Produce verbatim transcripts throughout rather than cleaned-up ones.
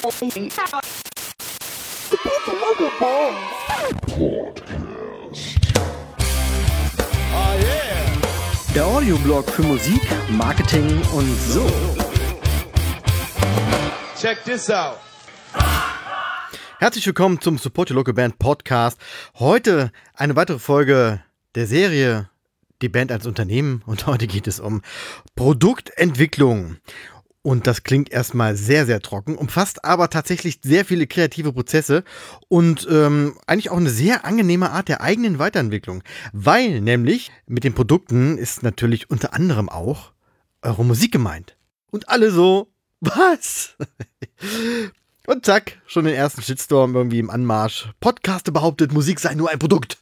Der Audioblog für Musik, Marketing und so. Check this out. Herzlich willkommen zum Support Your Local Band Podcast. Heute eine weitere Folge der Serie Die Band als Unternehmen und heute geht es um Produktentwicklung. Und das klingt erstmal sehr, sehr trocken, umfasst aber tatsächlich sehr viele kreative Prozesse und ähm, eigentlich auch eine sehr angenehme Art der eigenen Weiterentwicklung. Weil nämlich mit den Produkten ist natürlich unter anderem auch eure Musik gemeint. Und alle so, was? Und zack, schon den ersten Shitstorm irgendwie im Anmarsch. Podcaster behauptet, Musik sei nur ein Produkt.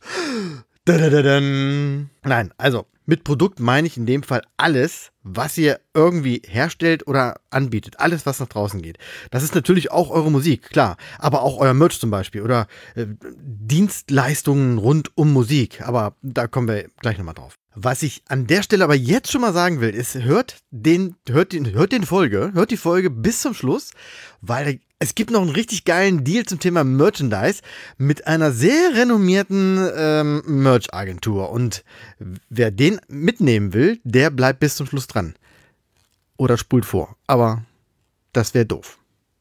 Dadadadan. Nein, also mit Produkt meine ich in dem Fall alles, was ihr irgendwie herstellt oder anbietet. Alles, was nach draußen geht. Das ist natürlich auch eure Musik, klar. Aber auch euer Merch zum Beispiel oder äh, Dienstleistungen rund um Musik. Aber da kommen wir gleich nochmal drauf. Was ich an der Stelle aber jetzt schon mal sagen will, ist, hört den, hört den, hört den Folge, hört die Folge bis zum Schluss, weil es gibt noch einen richtig geilen Deal zum Thema Merchandise mit einer sehr renommierten ähm, Merch-Agentur. Und wer den mitnehmen will, der bleibt bis zum Schluss dran. Oder spult vor. Aber das wäre doof.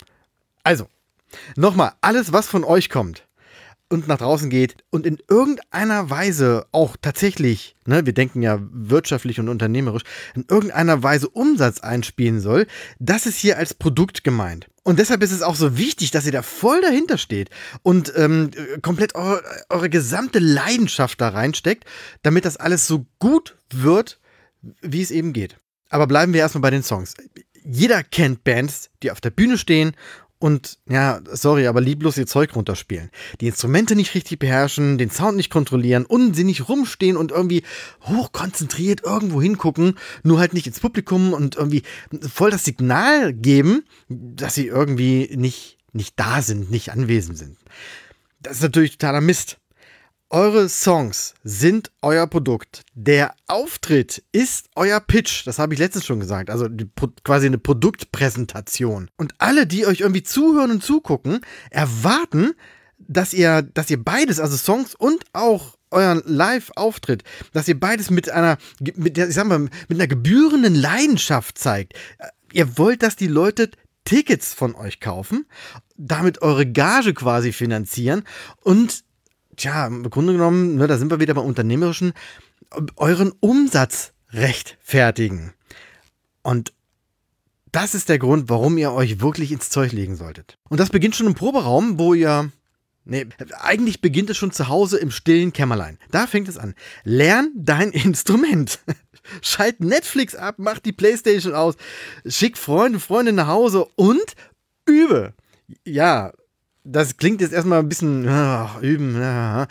Also, nochmal, alles, was von euch kommt und nach draußen geht und in irgendeiner Weise auch tatsächlich, ne, wir denken ja wirtschaftlich und unternehmerisch, in irgendeiner Weise Umsatz einspielen soll, das ist hier als Produkt gemeint. Und deshalb ist es auch so wichtig, dass ihr da voll dahinter steht und ähm, komplett eure, eure gesamte Leidenschaft da reinsteckt, damit das alles so gut wird, wie es eben geht. Aber bleiben wir erstmal bei den Songs. Jeder kennt Bands, die auf der Bühne stehen und, ja, sorry, aber lieblos ihr Zeug runterspielen. Die Instrumente nicht richtig beherrschen, den Sound nicht kontrollieren, unsinnig rumstehen und irgendwie hochkonzentriert irgendwo hingucken, nur halt nicht ins Publikum und irgendwie voll das Signal geben, dass sie irgendwie nicht, nicht da sind, nicht anwesend sind. Das ist natürlich totaler Mist. Eure Songs sind euer Produkt. Der Auftritt ist euer Pitch. Das habe ich letztens schon gesagt. Also die, quasi eine Produktpräsentation. Und alle, die euch irgendwie zuhören und zugucken, erwarten, dass ihr, dass ihr beides, also Songs und auch euren Live-Auftritt, dass ihr beides mit einer, mit der, ich sag mal, mit einer gebührenden Leidenschaft zeigt. Ihr wollt, dass die Leute Tickets von euch kaufen, damit eure Gage quasi finanzieren und tja, im Grunde genommen, ne, da sind wir wieder beim Unternehmerischen, euren Umsatz rechtfertigen. Und das ist der Grund, warum ihr euch wirklich ins Zeug legen solltet. Und das beginnt schon im Proberaum, wo ihr, nee, eigentlich beginnt es schon zu Hause im stillen Kämmerlein. Da fängt es an. Lern dein Instrument. Schalt Netflix ab, mach die Playstation aus, schick Freunde, Freunde nach Hause und übe. Ja, das klingt jetzt erstmal ein bisschen ach, üben,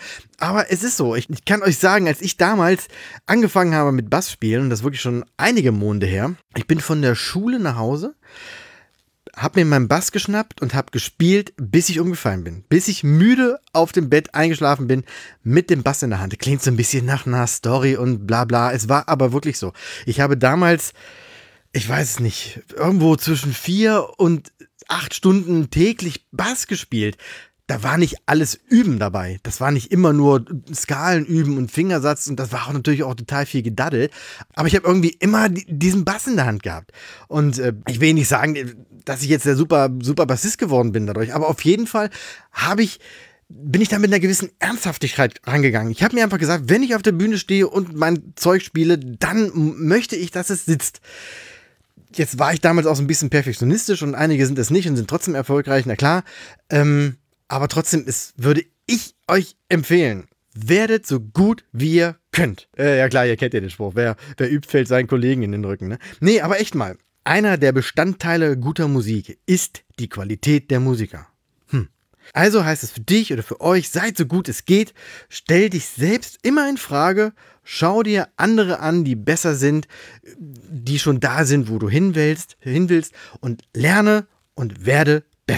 aber es ist so. Ich, ich kann euch sagen, als ich damals angefangen habe mit Bassspielen, und das ist wirklich schon einige Monde her, ich bin von der Schule nach Hause, habe mir meinen Bass geschnappt und habe gespielt, bis ich umgefallen bin. Bis ich müde auf dem Bett eingeschlafen bin mit dem Bass in der Hand. Klingt so ein bisschen nach einer Story und bla bla. Es war aber wirklich so. Ich habe damals, ich weiß es nicht, irgendwo zwischen vier und acht Stunden täglich Bass gespielt. Da war nicht alles Üben dabei. Das war nicht immer nur Skalen üben und Fingersatz und das war auch natürlich auch total viel Gedaddel. Aber ich habe irgendwie immer diesen Bass in der Hand gehabt. Und äh, ich will nicht sagen, dass ich jetzt der super, super Bassist geworden bin dadurch, aber auf jeden Fall habe ich bin ich da mit einer gewissen Ernsthaftigkeit rangegangen. Ich habe mir einfach gesagt, wenn ich auf der Bühne stehe und mein Zeug spiele, dann möchte ich, dass es sitzt. Jetzt war ich damals auch so ein bisschen perfektionistisch und einige sind es nicht und sind trotzdem erfolgreich, na klar. Ähm, aber trotzdem ist, würde ich euch empfehlen, werdet so gut wie ihr könnt. Äh, ja klar, ihr kennt ja den Spruch, wer, wer übt, fällt seinen Kollegen in den Rücken. Ne? Nee, aber echt mal, einer der Bestandteile guter Musik ist die Qualität der Musiker. Hm. Also heißt es für dich oder für euch, seid so gut es geht, stell dich selbst immer in Frage, schau dir andere an, die besser sind, die schon da sind, wo du hin willst, hin willst und lerne und werde besser.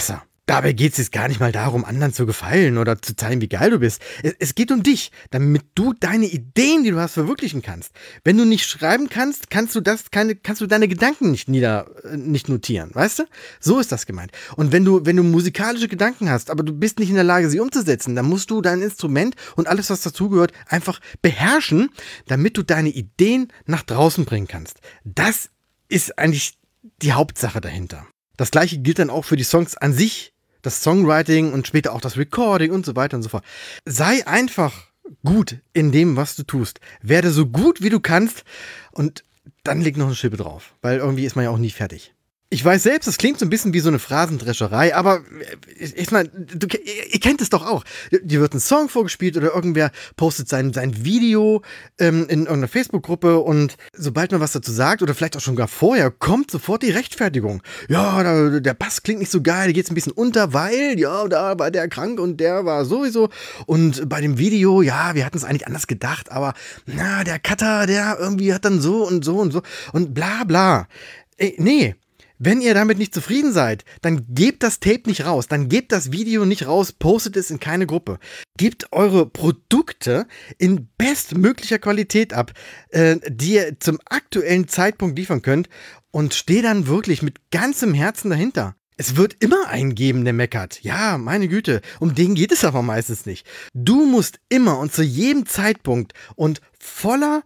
Dabei geht es jetzt gar nicht mal darum, anderen zu gefallen oder zu zeigen, wie geil du bist. Es, es geht um dich, damit du deine Ideen, die du hast, verwirklichen kannst. Wenn du nicht schreiben kannst, kannst du das keine, kannst du deine Gedanken nicht nieder, äh, nicht notieren, weißt du? So ist das gemeint. Und wenn du, wenn du musikalische Gedanken hast, aber du bist nicht in der Lage, sie umzusetzen, dann musst du dein Instrument und alles, was dazugehört, einfach beherrschen, damit du deine Ideen nach draußen bringen kannst. Das ist eigentlich die Hauptsache dahinter. Das gleiche gilt dann auch für die Songs an sich. Das Songwriting und später auch das Recording und so weiter und so fort. Sei einfach gut in dem, was du tust. Werde so gut, wie du kannst und dann leg noch eine Schippe drauf, weil irgendwie ist man ja auch nie fertig. Ich weiß selbst, das klingt so ein bisschen wie so eine Phrasendrescherei, aber ich, ich meine, du, ihr kennt es doch auch. Dir wird ein Song vorgespielt oder irgendwer postet sein, sein Video ähm, in irgendeiner Facebook-Gruppe und sobald man was dazu sagt oder vielleicht auch schon gar vorher, kommt sofort die Rechtfertigung. Ja, der, der Bass klingt nicht so geil, der geht ein bisschen unter, weil, ja, da war der krank und der war sowieso. Und bei dem Video, ja, wir hatten es eigentlich anders gedacht, aber na, der Cutter, der irgendwie hat dann so und so und so und bla bla. Ey, nee. Wenn ihr damit nicht zufrieden seid, dann gebt das Tape nicht raus, dann gebt das Video nicht raus, postet es in keine Gruppe. Gebt eure Produkte in bestmöglicher Qualität ab, äh, die ihr zum aktuellen Zeitpunkt liefern könnt und steht dann wirklich mit ganzem Herzen dahinter. Es wird immer einen geben, der meckert. Ja, meine Güte, um den geht es aber meistens nicht. Du musst immer und zu jedem Zeitpunkt und voller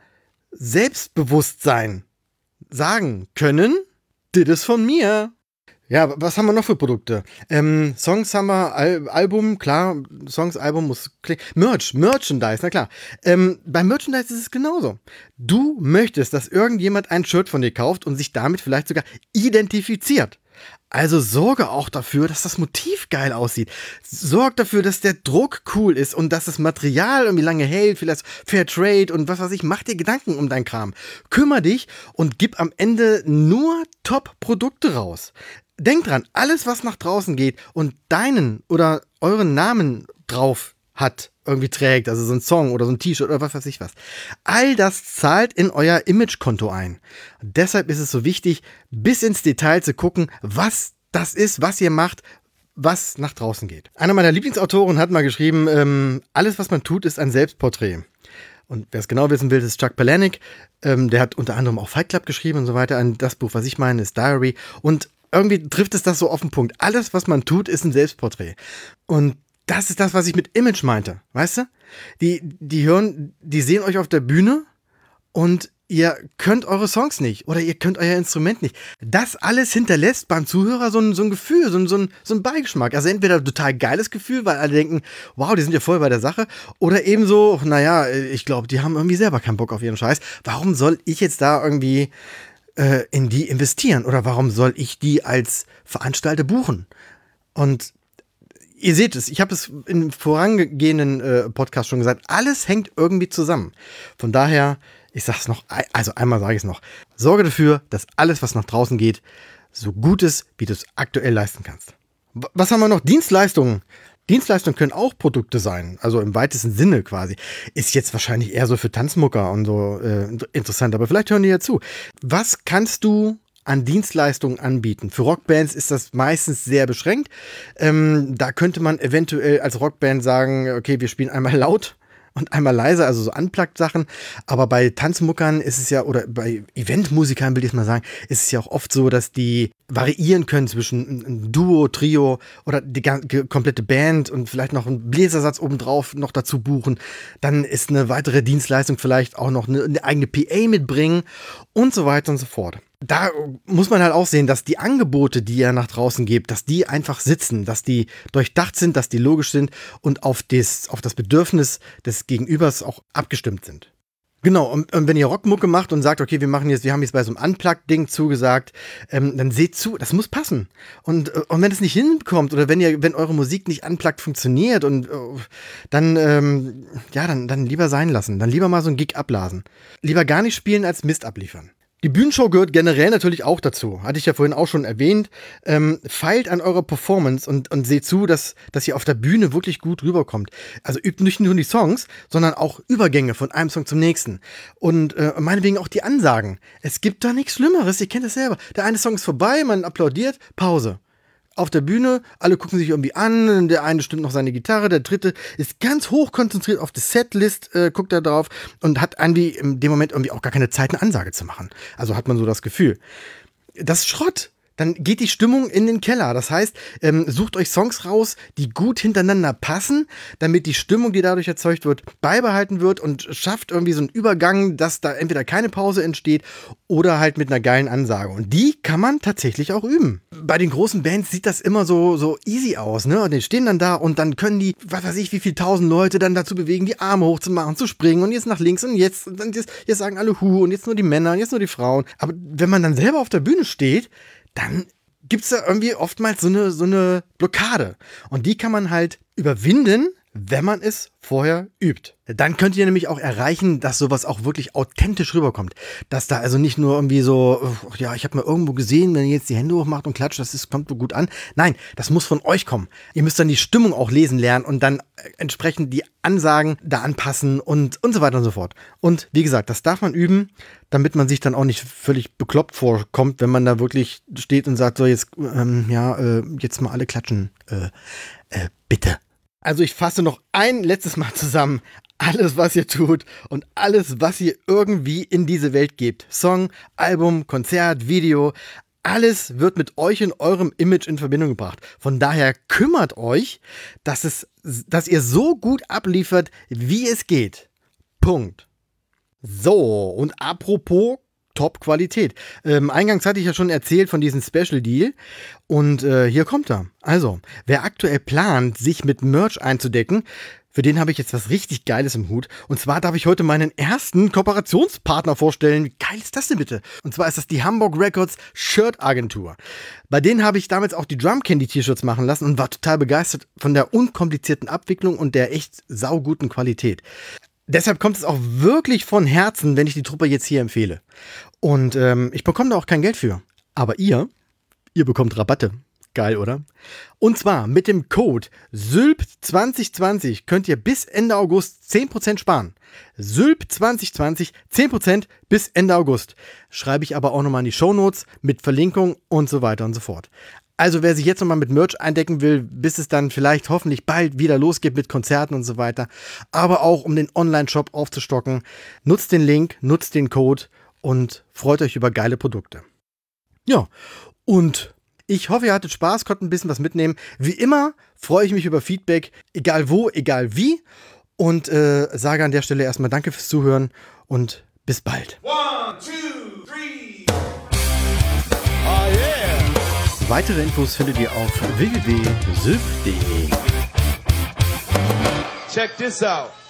Selbstbewusstsein sagen können, das ist von mir. Ja, was haben wir noch für Produkte? Ähm, Songs haben wir, Al- Album, klar, Songs, Album muss klingen. Merch, Merchandise, na klar. Ähm, beim Merchandise ist es genauso. Du möchtest, dass irgendjemand ein Shirt von dir kauft und sich damit vielleicht sogar identifiziert. Also sorge auch dafür, dass das Motiv geil aussieht. Sorg dafür, dass der Druck cool ist und dass das Material irgendwie lange hält, vielleicht Fair Trade und was weiß ich. Mach dir Gedanken um deinen Kram. Kümmer dich und gib am Ende nur Top-Produkte raus. Denk dran, alles, was nach draußen geht und deinen oder euren Namen drauf hat, irgendwie trägt, also so ein Song oder so ein T-Shirt oder was weiß ich was. All das zahlt in euer Imagekonto ein. Und deshalb ist es so wichtig, bis ins Detail zu gucken, was das ist, was ihr macht, was nach draußen geht. Einer meiner Lieblingsautoren hat mal geschrieben, ähm, alles, was man tut, ist ein Selbstporträt. Und wer es genau wissen will, das ist Chuck Palahniuk. Ähm, der hat unter anderem auch Fight Club geschrieben und so weiter. Und das Buch, was ich meine, ist Diary. Und irgendwie trifft es das so auf den Punkt. Alles, was man tut, ist ein Selbstporträt. Und das ist das, was ich mit Image meinte, weißt du? Die, die hören, die sehen euch auf der Bühne und ihr könnt eure Songs nicht oder ihr könnt euer Instrument nicht. Das alles hinterlässt beim Zuhörer so ein, so ein Gefühl, so ein, so, ein, so ein Beigeschmack. Also entweder ein total geiles Gefühl, weil alle denken, wow, die sind ja voll bei der Sache. Oder eben so, naja, ich glaube, die haben irgendwie selber keinen Bock auf ihren Scheiß. Warum soll ich jetzt da irgendwie äh, in die investieren? Oder warum soll ich die als Veranstalter buchen? Und ihr seht es, ich habe es im vorangehenden äh, Podcast schon gesagt, alles hängt irgendwie zusammen. Von daher, ich sag's noch, also einmal sage ich es noch, sorge dafür, dass alles, was nach draußen geht, so gut ist, wie du es aktuell leisten kannst. W- was haben wir noch? Dienstleistungen. Dienstleistungen können auch Produkte sein, also im weitesten Sinne quasi. Ist jetzt wahrscheinlich eher so für Tanzmucker und so äh, interessant, aber vielleicht hören die ja zu. Was kannst du an Dienstleistungen anbieten? Für Rockbands ist das meistens sehr beschränkt. Ähm, da könnte man eventuell als Rockband sagen, okay, wir spielen einmal laut und einmal leise, also so Unplugged-Sachen. Aber bei Tanzmuckern ist es ja, oder bei Eventmusikern will ich mal sagen, ist es ja auch oft so, dass die variieren können zwischen ein Duo, Trio oder die ganze, komplette Band und vielleicht noch einen Bläsersatz obendrauf noch dazu buchen. Dann ist eine weitere Dienstleistung vielleicht auch noch eine, eine eigene P A mitbringen und so weiter und so fort. Da muss man halt auch sehen, dass die Angebote, die ihr nach draußen gebt, dass die einfach sitzen, dass die durchdacht sind, dass die logisch sind und auf das, auf das Bedürfnis des Gegenübers auch abgestimmt sind. Genau, und, und wenn ihr Rockmucke macht und sagt, okay, wir machen jetzt, wir haben jetzt bei so einem Unplugged-Ding zugesagt, ähm, dann seht zu, das muss passen. Und, und wenn es nicht hinkommt oder wenn ihr, wenn eure Musik nicht unplugged funktioniert und uh, dann, ähm, ja, dann, dann lieber sein lassen, dann lieber mal so einen Gig abblasen. Lieber gar nicht spielen als Mist abliefern. Die Bühnenshow gehört generell natürlich auch dazu. Hatte ich ja vorhin auch schon erwähnt. Ähm, feilt an eurer Performance und, und seht zu, dass, dass ihr auf der Bühne wirklich gut rüberkommt. Also übt nicht nur die Songs, sondern auch Übergänge von einem Song zum nächsten. Und äh, meinetwegen auch die Ansagen. Es gibt da nichts Schlimmeres, ihr kennt es selber. Der eine Song ist vorbei, man applaudiert, Pause. auf der Bühne, alle gucken sich irgendwie an, der eine stimmt noch seine Gitarre, der dritte ist ganz hoch konzentriert auf die Setlist, äh, guckt da drauf und hat irgendwie in dem Moment irgendwie auch gar keine Zeit, eine Ansage zu machen. Also hat man so das Gefühl. Das ist Schrott. Dann geht die Stimmung in den Keller. Das heißt, ähm, sucht euch Songs raus, die gut hintereinander passen, damit die Stimmung, die dadurch erzeugt wird, beibehalten wird und schafft irgendwie so einen Übergang, dass da entweder keine Pause entsteht oder halt mit einer geilen Ansage. Und die kann man tatsächlich auch üben. Bei den großen Bands sieht das immer so, so easy aus, ne? Und die stehen dann da und dann können die, was weiß ich, wie viel tausend Leute dann dazu bewegen, die Arme hochzumachen, zu springen und jetzt nach links und jetzt, und jetzt, jetzt sagen alle Hu und jetzt nur die Männer und jetzt nur die Frauen. Aber wenn man dann selber auf der Bühne steht, dann gibt es da irgendwie oftmals so eine, so eine Blockade. Und die kann man halt überwinden, wenn man es vorher übt. Dann könnt ihr nämlich auch erreichen, dass sowas auch wirklich authentisch rüberkommt. Dass da also nicht nur irgendwie so, ja, ich habe mal irgendwo gesehen, wenn ihr jetzt die Hände hochmacht und klatscht, das ist, kommt so gut an. Nein, das muss von euch kommen. Ihr müsst dann die Stimmung auch lesen lernen und dann entsprechend die Ansagen da anpassen und, und so weiter und so fort. Und wie gesagt, das darf man üben, damit man sich dann auch nicht völlig bekloppt vorkommt, wenn man da wirklich steht und sagt, so jetzt, ähm, ja, äh, jetzt mal alle klatschen. Äh, äh, bitte. Also ich fasse noch ein letztes Mal zusammen. Alles, was ihr tut und alles, was ihr irgendwie in diese Welt gebt. Song, Album, Konzert, Video. Alles wird mit euch und eurem Image in Verbindung gebracht. Von daher kümmert euch, dass, es, dass ihr so gut abliefert, wie es geht. Punkt. So, und apropos Top-Qualität. Ähm, eingangs hatte ich ja schon erzählt von diesem Special Deal und äh, hier kommt er. Also, wer aktuell plant, sich mit Merch einzudecken, für den habe ich jetzt was richtig Geiles im Hut. Und zwar darf ich heute meinen ersten Kooperationspartner vorstellen. Wie geil ist das denn bitte? Und zwar ist das die Hamburg Records Shirt Agentur. Bei denen habe ich damals auch die Drum Candy T-Shirts machen lassen und war total begeistert von der unkomplizierten Abwicklung und der echt sauguten Qualität. Deshalb kommt es auch wirklich von Herzen, wenn ich die Truppe jetzt hier empfehle. Und ähm, ich bekomme da auch kein Geld für. Aber ihr, ihr bekommt Rabatte. Geil, oder? Und zwar mit dem Code S Y L P zwanzig zwanzig könnt ihr bis Ende August zehn Prozent sparen. S Y L P zwanzig zwanzig, zehn Prozent bis Ende August. Schreibe ich aber auch nochmal in die Shownotes mit Verlinkung und so weiter und so fort. Also wer sich jetzt nochmal mit Merch eindecken will, bis es dann vielleicht hoffentlich bald wieder losgeht mit Konzerten und so weiter, aber auch um den Online-Shop aufzustocken, nutzt den Link, nutzt den Code und freut euch über geile Produkte. Ja, und ich hoffe, ihr hattet Spaß, konntet ein bisschen was mitnehmen. Wie immer freue ich mich über Feedback, egal wo, egal wie. Und äh, sage an der Stelle erstmal Danke fürs Zuhören und bis bald. One, two, three. Oh yeah! Weitere Infos findet ihr auf w w w punkt s y l p punkt d e. Check this out.